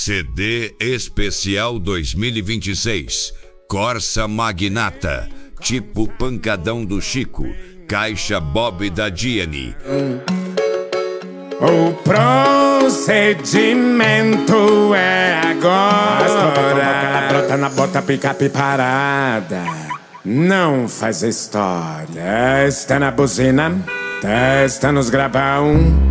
CD Especial 2026. Corsa Magnata, tipo Pancadão do Chico, Caixa Bob da Diane. O procedimento é agora. Brota na bota, picape parada. Não faz história. Testa na buzina, testa nos gravão.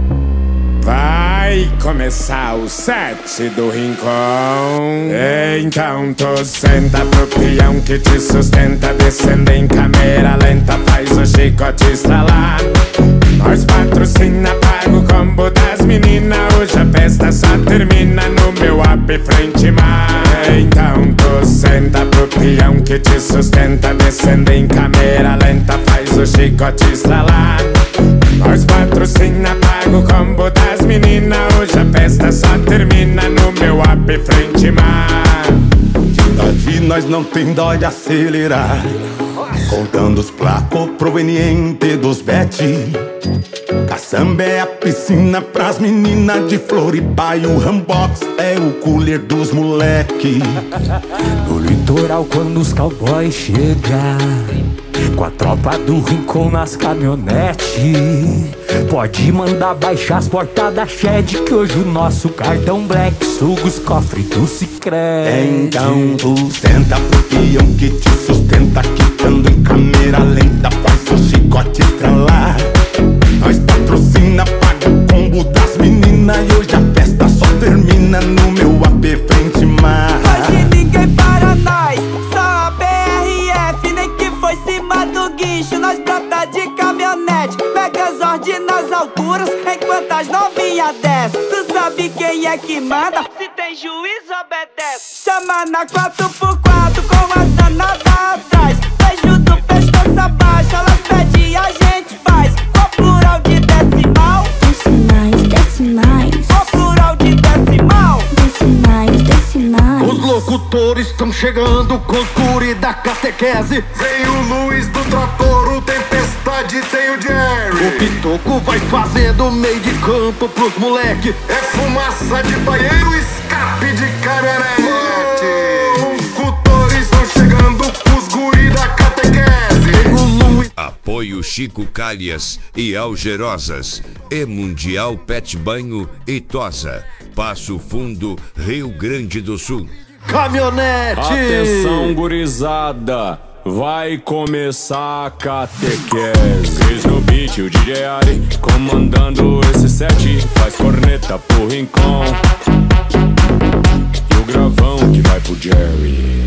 Vai começar o set do Rincon. Então tu senta pro peão que te sustenta. Descendo em câmera lenta, faz o chicote estralar. Nós patrocina, paga o combo das meninas. Hoje a festa só termina no meu app frente mar. Então tu senta pro peão que te sustenta. Descendo em câmera lenta, faz o chicote estralar. Nós patrocina, paga o combo das meninas. Hoje a festa só termina no meu app frente mar. De nós não tem dó de acelerar, contando os placos provenientes dos bet. A samba é a piscina pras meninas de Floripa e o Rambox é o cooler dos moleque. No litoral quando os cowboys chegam, com a tropa do Rincon nas caminhonetes, pode mandar baixar as portas da Shed, que hoje o nosso cartão Black suga os cofres do Sicredi. Então tu senta pro peão que te sustenta, quicando em câmera lenta, faz o chicote estralar. Nós patrocina, paga o combo das meninas. E hoje a festa só termina no meu AP frente mar. Hoje ninguém para nós, só a BRF. Nem que foi cima do guincho, nós brota de caminhonete. Megazord nas alturas, enquanto as novinhas descem. Tu sabe quem é que manda? Se tem juiz, obedece. Chama na 4x4 com as danadas atrás. Beijo do pescoço abaixo, elas pedem e a gente faz. Qual plural de decimal? Decimais, decimais. Qual plural de decimal? Decimais, decimais. Os locutores estão chegando com os guri da catequese. Vem o Luiz do trator, o Tempestade, tem o Jerry. O Pitoco vai fazendo meio de campo pros moleque. É fumaça de banheiro, escape de caminhonete. Locutores estão chegando com os guri da catequese. Vem o Luiz. Apoio Chico Calhas e Algerosas e Mundial Pet Banho e Tosa, Passo Fundo, Rio Grande do Sul. Caminhonete. Atenção, gurizada, vai começar a catequese. Cris no beat, o DJ Ari comandando esse set. Faz corneta pro Rincon e o gravão que vai pro Jerry.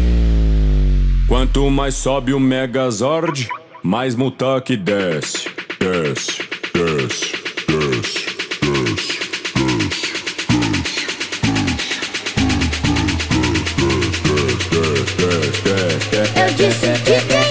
Quanto mais sobe o Megazord, mais multa que desce. Desce, desce, desce, desce, desce. Eu disse que tem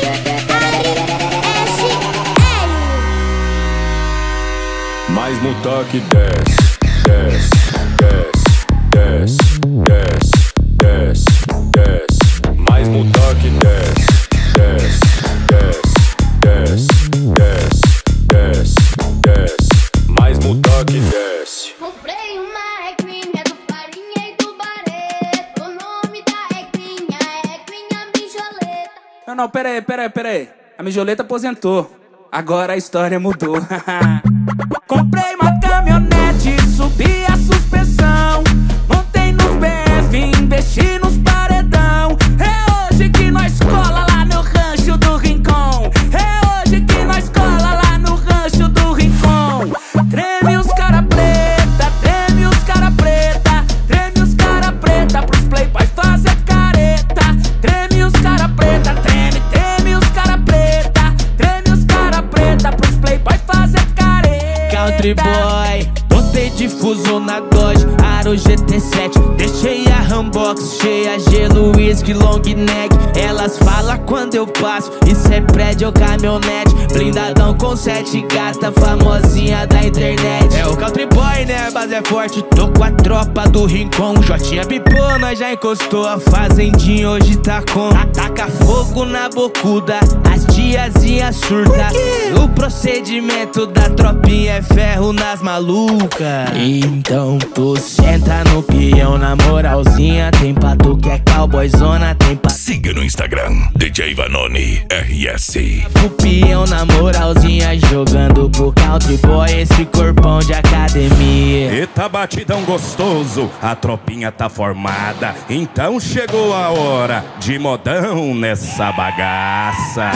Mais multa que desce, desce, desce, desce, desce, desce, desce. Mais multa que desce, desce, desce, desce, desce, desce, desce. Mais multa que desce. Comprei uma equinha do Farinha e do Barreto. O nome da equinha é Equinha Mijoleta. Não, pera aí. A Mijoleta aposentou. Agora a história mudou. Comprei uma caminhonete, subi a suspensão. Montei nos BF, investi nos paredão. É hoje que nós cola lá no rancho do Rincon. É hoje que nós cola lá no rancho do Rincon. Treme os cara preta, treme os cara preta. Treme os cara preta pros playboy fazer careta. Treme os cara preta, treme os cara preta. Treme os cara preta pros playboy fazer careta. Country Boy, botei difuso na Dodge, Aro GT7. Deixei a Rambox cheia, gelo, whisky, long neck. Elas falam quando eu passo, isso é prédio ou caminhonete. Blindadão com 7 gata, famosinha da internet. É o Country Boy, né? A base é forte, tô com a tropa do Rincon. Jotinha pipou, nós já encostou. A fazendinha hoje tá com. Ataca fogo na bocuda, as tia tiazinha surta. O procedimento da tropinha é ferro nas malucas. Então tu senta no peão na moralzinha. Tem pra tu que é cowboyzona, tem pra... Siga no Instagram, DJ Vanoni RS. O peão na moralzinha, jogando pro country boy esse corpão de academia. Eita batidão gostoso, a tropinha tá formada. Então chegou a hora de modão nessa bagaça.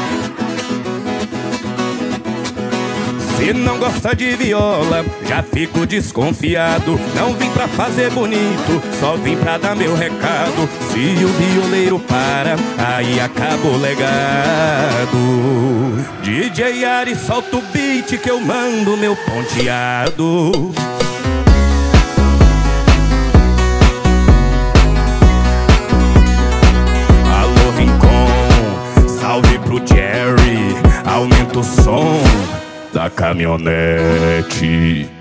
Se não gosta de viola, já fico desconfiado. Não vim pra fazer bonito, só vim pra dar meu recado. Se o violeiro para, aí acaba o legado. DJ Ari, solta o beat que eu mando meu ponteado. Alô Rincon, salve pro Jerry, aumenta o som da caminhonete.